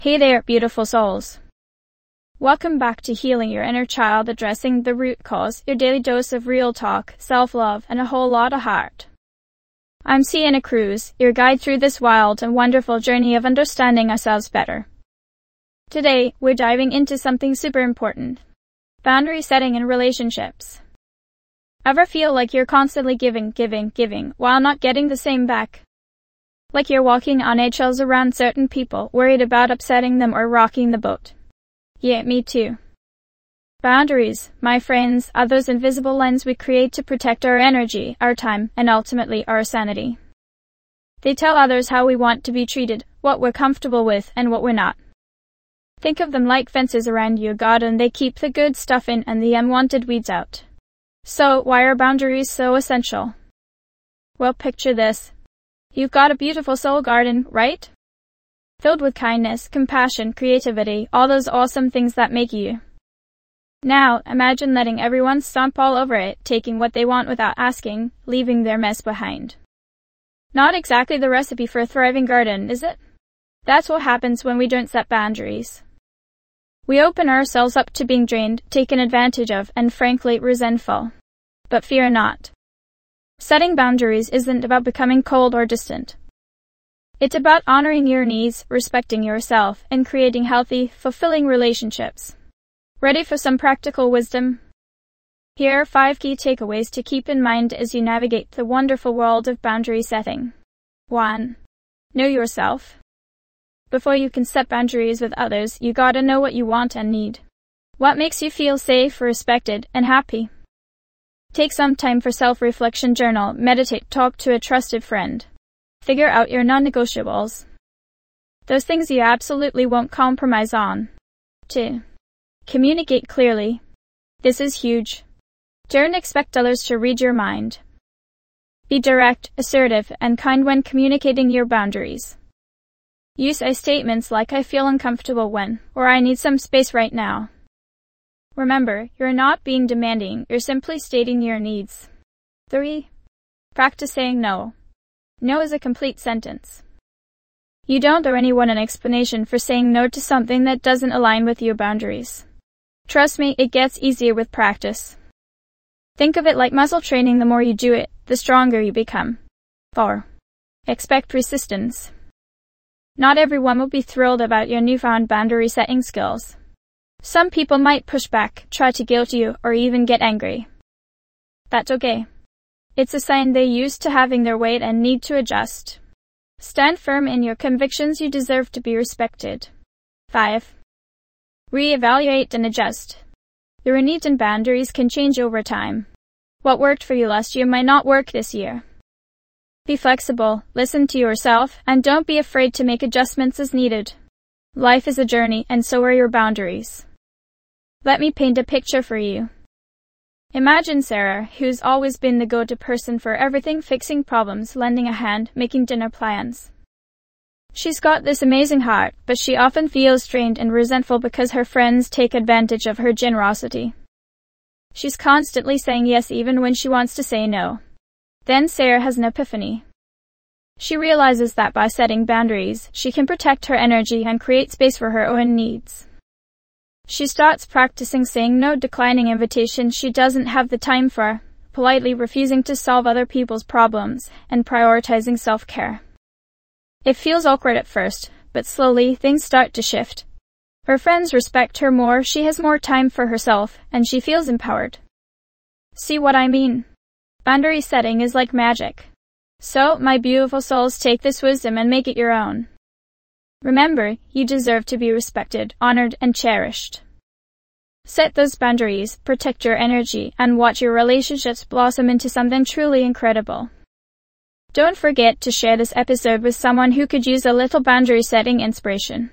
Hey there, beautiful souls. Welcome back to Healing Your Inner Child, addressing the root cause, your daily dose of real talk, self-love, and a whole lot of heart. I'm Sienna Cruz, your guide through this wild and wonderful journey of understanding ourselves better. Today, we're diving into something super important. Boundary setting in relationships. Ever feel like you're constantly giving, while not getting the same back? Like you're walking on eggshells around certain people, worried about upsetting them or rocking the boat. Yeah, me too. Boundaries, my friends, are those invisible lines we create to protect our energy, our time, and ultimately our sanity. They tell others how we want to be treated, what we're comfortable with, and what we're not. Think of them like fences around your garden. They keep the good stuff in and the unwanted weeds out. So, why are boundaries so essential? Well, picture this. You've got a beautiful soul garden, right? Filled with kindness, compassion, creativity, all those awesome things that make you. Now, imagine letting everyone stomp all over it, taking what they want without asking, leaving their mess behind. Not exactly the recipe for a thriving garden, is it? That's what happens when we don't set boundaries. We open ourselves up to being drained, taken advantage of, and frankly resentful. But fear not. Setting boundaries isn't about becoming cold or distant. It's about honoring your needs, respecting yourself, and creating healthy, fulfilling relationships. Ready for some practical wisdom? Here are 5 key takeaways to keep in mind as you navigate the wonderful world of boundary setting. 1. Know yourself. Before you can set boundaries with others, you gotta know what you want and need. What makes you feel safe, respected, and happy? Take some time for self-reflection, journal, meditate, talk to a trusted friend. Figure out your non-negotiables. Those things you absolutely won't compromise on. 2. Communicate clearly. This is huge. Don't expect others to read your mind. Be direct, assertive, and kind when communicating your boundaries. Use statements like "I feel uncomfortable when," or "I need some space right now." Remember, you're not being demanding, you're simply stating your needs. 3. Practice saying no. No is a complete sentence. You don't owe anyone an explanation for saying no to something that doesn't align with your boundaries. Trust me, it gets easier with practice. Think of it like muscle training. The more you do it, the stronger you become. 4. Expect resistance. Not everyone will be thrilled about your newfound boundary setting skills. Some people might push back, try to guilt you, or even get angry. That's okay. It's a sign they're used to having their way and need to adjust. Stand firm in your convictions. You deserve to be respected. 5. Reevaluate and adjust. Your needs and boundaries can change over time. What worked for you last year might not work this year. Be flexible, listen to yourself, and don't be afraid to make adjustments as needed. Life is a journey, and so are your boundaries. Let me paint a picture for you. Imagine Sarah, who's always been the go-to person for everything, fixing problems, lending a hand, making dinner plans. She's got this amazing heart, but she often feels strained and resentful because her friends take advantage of her generosity. She's constantly saying yes even when she wants to say no. Then Sarah has an epiphany. She realizes that by setting boundaries, she can protect her energy and create space for her own needs. She starts practicing saying no, declining invitations she doesn't have the time for, politely refusing to solve other people's problems, and prioritizing self-care. It feels awkward at first, but slowly things start to shift. Her friends respect her more, she has more time for herself, and she feels empowered. See what I mean? Boundary setting is like magic. So, my beautiful souls, take this wisdom and make it your own. Remember, you deserve to be respected, honored, and cherished. Set those boundaries, protect your energy, and watch your relationships blossom into something truly incredible. Don't forget to share this episode with someone who could use a little boundary setting inspiration.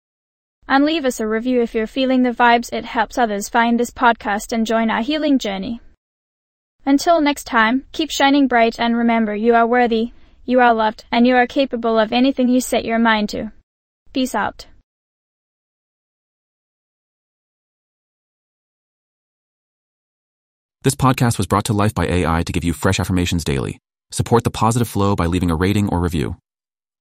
And leave us a review if you're feeling the vibes. It helps others find this podcast and join our healing journey. Until next time, keep shining bright and remember, you are worthy, you are loved, and you are capable of anything you set your mind to. Peace out. This podcast was brought to life by AI to give you fresh affirmations daily. Support the positive flow by leaving a rating or review.